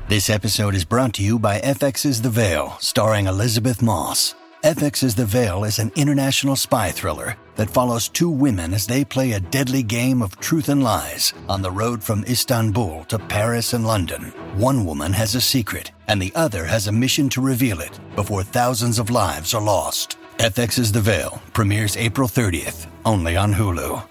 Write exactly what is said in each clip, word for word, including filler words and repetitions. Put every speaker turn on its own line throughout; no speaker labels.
This episode is brought to you by F X's The Veil, starring Elizabeth Moss. F X's The Veil is an international spy thriller that follows two women as they play a deadly game of truth and lies on the road from Istanbul to Paris and London. One woman has a secret, and the other has a mission to reveal it before thousands of lives are lost. F X's The Veil premieres April thirtieth, only on Hulu.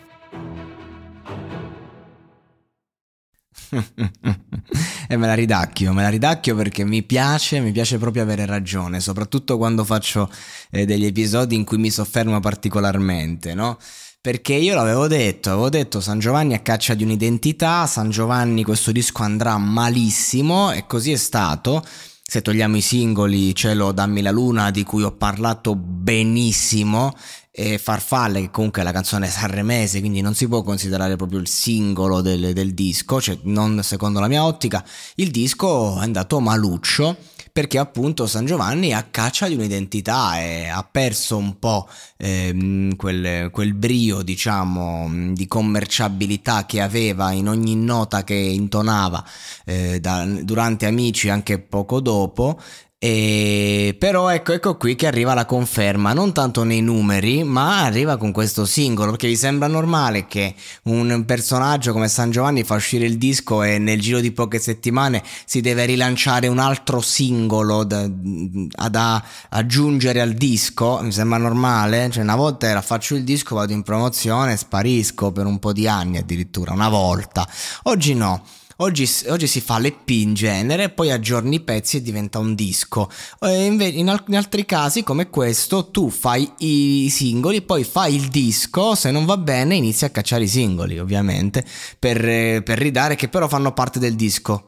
E me la ridacchio, me la ridacchio perché mi piace, mi piace proprio avere ragione, soprattutto quando faccio eh, degli episodi in cui mi soffermo particolarmente, no? Perché io l'avevo detto, avevo detto San Giovanni a caccia di un'identità, San Giovanni questo disco andrà malissimo e così è stato. Se togliamo i singoli, Cielo dammi la luna, di cui ho parlato benissimo, e Farfalle, che comunque è la canzone sanremese, quindi non si può considerare proprio il singolo del, del disco, cioè non secondo la mia ottica, il disco è andato maluccio, perché appunto San Giovanni è a caccia di un'identità e ha perso un po' ehm, quel, quel brio, diciamo, di commerciabilità che aveva in ogni nota che intonava eh, da, durante Amici, anche poco dopo. E però ecco ecco qui che arriva la conferma, non tanto nei numeri, ma arriva con questo singolo, perché vi sembra normale che un personaggio come San Giovanni fa uscire il disco e nel giro di poche settimane si deve rilanciare un altro singolo da, da aggiungere al disco? Mi sembra normale? Cioè, una volta era faccio il disco, vado in promozione, sparisco per un po' di anni, addirittura una volta. Oggi no. Oggi, oggi si fa l'E P in genere, poi aggiorni i pezzi e diventa un disco. E invece in, al- in altri casi come questo tu fai i singoli, poi fai il disco, se non va bene inizi a cacciare i singoli ovviamente per, per ridare, che però fanno parte del disco.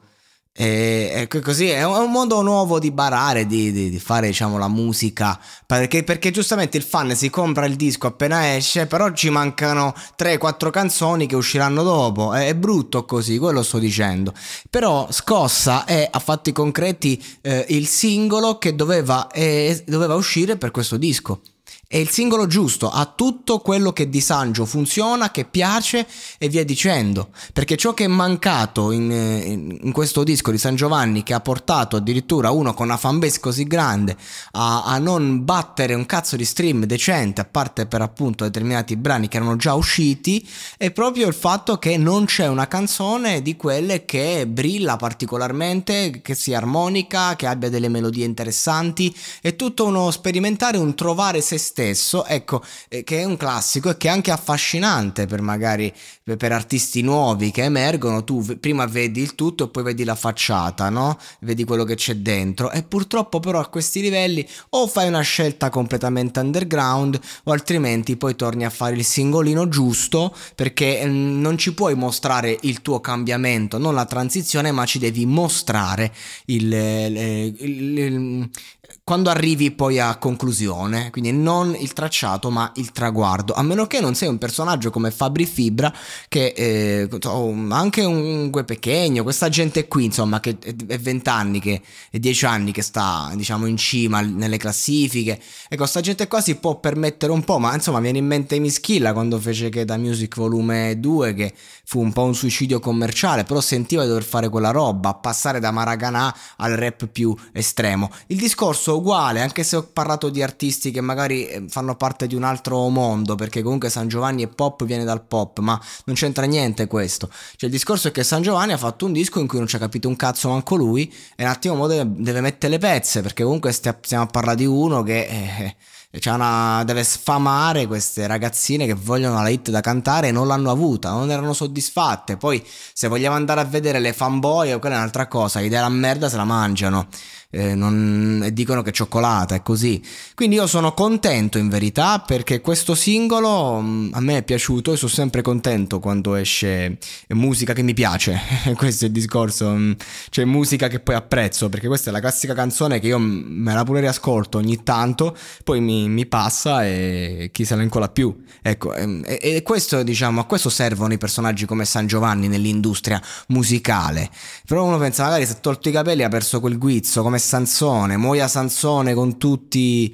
E, e così è un, è un modo nuovo di barare, di, di, di fare, diciamo, la musica, perché, perché giustamente il fan si compra il disco appena esce, però ci mancano tre quattro canzoni che usciranno dopo. È, è brutto così, quello sto dicendo. Però Scossa è a fatti concreti eh, il singolo che doveva, eh, doveva uscire per questo disco. È il singolo giusto, ha tutto quello che di Sangio funziona, che piace e via dicendo, perché ciò che è mancato in, in, in questo disco di San Giovanni, che ha portato addirittura uno con una fanbase così grande a, a non battere un cazzo di stream decente, a parte per appunto determinati brani che erano già usciti, è proprio il fatto che non c'è una canzone di quelle che brilla particolarmente, che sia armonica, che abbia delle melodie interessanti. È tutto uno sperimentare, un trovare se stesso. Stesso, ecco, eh, che è un classico e che è anche affascinante per magari per, per artisti nuovi che emergono. Tu v- prima vedi il tutto e poi vedi la facciata, no? Vedi quello che c'è dentro, e purtroppo però a questi livelli o fai una scelta completamente underground o altrimenti poi torni a fare il singolino giusto, perché eh, non ci puoi mostrare il tuo cambiamento, non la transizione, ma ci devi mostrare il, il, il, il quando arrivi poi a conclusione, quindi non il tracciato ma il traguardo, a meno che non sei un personaggio come Fabri Fibra, che eh, anche un Gue Pequeno, questa gente qui insomma, che è vent'anni che è dieci anni che sta, diciamo, in cima nelle classifiche. Ecco, sta gente qua si può permettere un po', ma insomma viene in mente Mischilla quando fece Che da Music volume due, che fu un po' un suicidio commerciale, però sentiva di dover fare quella roba, passare da Maracanã al rap più estremo. Il discorso è uguale, anche se ho parlato di artisti che magari fanno parte di un altro mondo, perché comunque San Giovanni è pop, viene dal pop, ma non c'entra niente questo. Cioè il discorso è che San Giovanni ha fatto un disco in cui non ci ha capito un cazzo manco lui, e un attimo deve, deve mettere le pezze, perché comunque stiamo a parlare di uno che eh, c'è una, deve sfamare queste ragazzine che vogliono la hit da cantare e non l'hanno avuta, non erano soddisfatte. Poi se vogliamo andare a vedere le fanboy, quella è un'altra cosa, l'idea della merda se la mangiano. Eh, non, e dicono che è cioccolata, è così. Quindi io sono contento in verità, perché questo singolo mh, a me è piaciuto e sono sempre contento quando esce musica che mi piace. Questo è il discorso, mh, cioè musica che poi apprezzo, perché questa è la classica canzone che io me la pure riascolto ogni tanto, poi mi, mi passa e chi se la incola più, ecco. E, e questo, diciamo, a questo servono i personaggi come San Giovanni nell'industria musicale. Però uno pensa, magari se ha tolto i capelli ha perso quel guizzo, come Sansone, muoia Sansone con tutti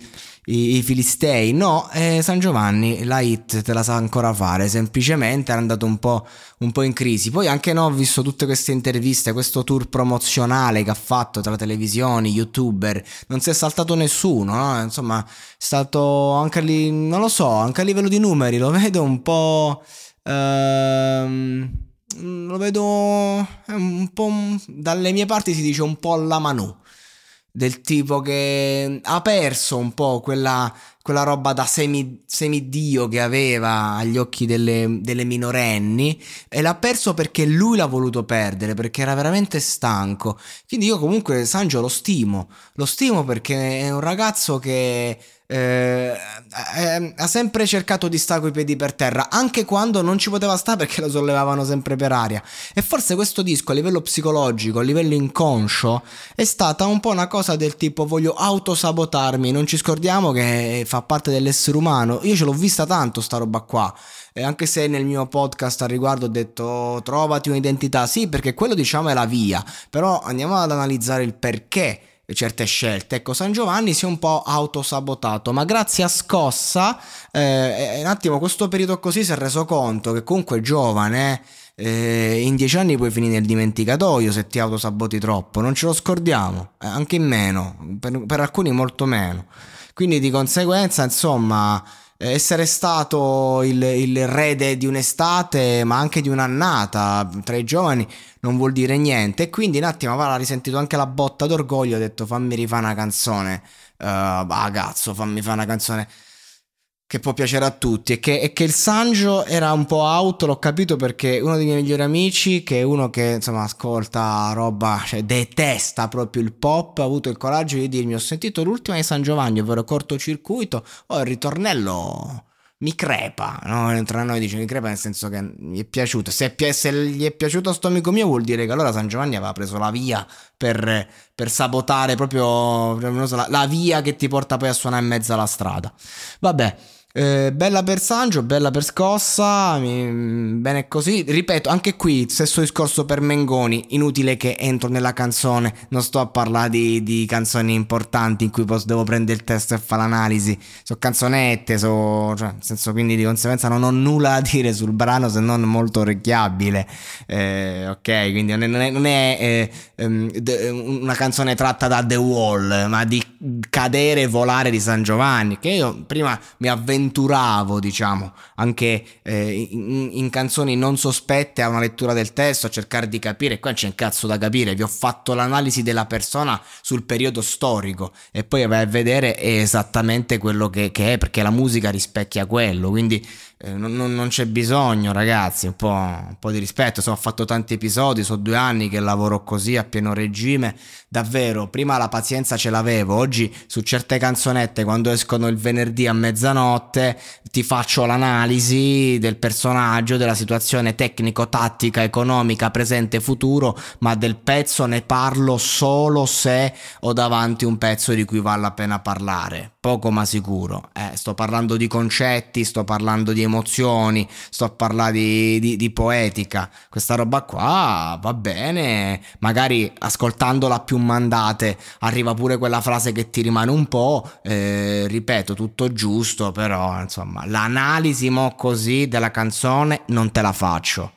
i, i Filistei. No, eh, San Giovanni la hit te la sa ancora fare, semplicemente era andato un po', un po' in crisi. Poi anche no, ho visto tutte queste interviste, questo tour promozionale che ha fatto tra televisioni, youtuber, non si è saltato nessuno, no? Insomma è stato anche lì, non lo so, anche a livello di numeri lo vedo un po'... Ehm, lo vedo un po', dalle mie parti si dice un po' alla Manù, del tipo che ha perso un po' quella, quella roba da semi, semidio che aveva agli occhi delle, delle minorenni, e l'ha perso perché lui l'ha voluto perdere, perché era veramente stanco. Quindi io comunque Sangio lo stimo, lo stimo perché è un ragazzo che eh, eh, ha sempre cercato di stare coi piedi per terra, anche quando non ci poteva stare perché lo sollevavano sempre per aria. E forse questo disco a livello psicologico, a livello inconscio, è stata un po' una cosa del tipo voglio autosabotarmi, non ci scordiamo che fa parte dell'essere umano. Io ce l'ho vista tanto sta roba qua, e anche se nel mio podcast al riguardo ho detto oh, trovati un'identità, sì, perché quello diciamo è la via, però andiamo ad analizzare il perché certe scelte. Ecco, San Giovanni si è un po' autosabotato, ma grazie a Scossa eh, un attimo questo periodo così si è reso conto che comunque è giovane, eh, in dieci anni puoi finire nel dimenticatoio se ti autosaboti troppo, non ce lo scordiamo, eh, anche in meno, per, per alcuni molto meno. Quindi di conseguenza insomma essere stato il, il re de, di un'estate ma anche di un'annata tra i giovani non vuol dire niente, e quindi un attimo va, ha risentito anche la botta d'orgoglio, ha detto fammi rifare una canzone, uh, ah cazzo fammi fare una canzone che può piacere a tutti. E che, e che il Sangio era un po' out, l'ho capito perché uno dei miei migliori amici, che è uno che insomma ascolta roba, cioè detesta proprio il pop, ha avuto il coraggio di dirmi ho sentito l'ultima di San Giovanni, ovvero Cortocircuito, oh il ritornello mi crepa, no? Tra noi dice mi crepa nel senso che gli è piaciuto, se, è pi- se gli è piaciuto sto amico mio vuol dire che allora San Giovanni aveva preso la via per, per sabotare proprio la, la via che ti porta poi a suonare in mezzo alla strada. Vabbè. Eh, bella per Sangio, bella per Scossa, mi, bene così. Ripeto, anche qui stesso discorso per Mengoni, inutile che entro nella canzone, non sto a parlare di, di canzoni importanti in cui posso, devo prendere il testo e fare l'analisi, sono canzonette, so, cioè, nel senso, quindi di conseguenza non ho nulla da dire sul brano se non molto orecchiabile, eh, ok, quindi non è, non è, non è eh, um, de, una canzone tratta da The Wall, ma di cadere e volare di San Giovanni, che io prima mi avventuro diciamo anche eh, in, in canzoni non sospette a una lettura del testo, a cercare di capire. Qua c'è un cazzo da capire, vi ho fatto l'analisi della persona sul periodo storico e poi vai a vedere è esattamente quello che, che è, perché la musica rispecchia quello, quindi eh, non, non c'è bisogno, ragazzi, un po', un po' di rispetto. So, ho fatto tanti episodi, sono due anni che lavoro così a pieno regime, davvero prima la pazienza ce l'avevo, oggi su certe canzonette quando escono il venerdì a mezzanotte ti faccio l'analisi del personaggio, della situazione tecnico-tattica, economica, presente e futuro, ma del pezzo ne parlo solo se ho davanti un pezzo di cui vale la pena parlare, poco ma sicuro. Eh, sto parlando di concetti, sto parlando di emozioni, sto a parlare di, di, di poetica. Questa roba qua va bene, magari ascoltandola più mandate arriva pure quella frase che ti rimane un po', eh, ripeto, tutto giusto, però insomma l'analisi mo così della canzone non te la faccio.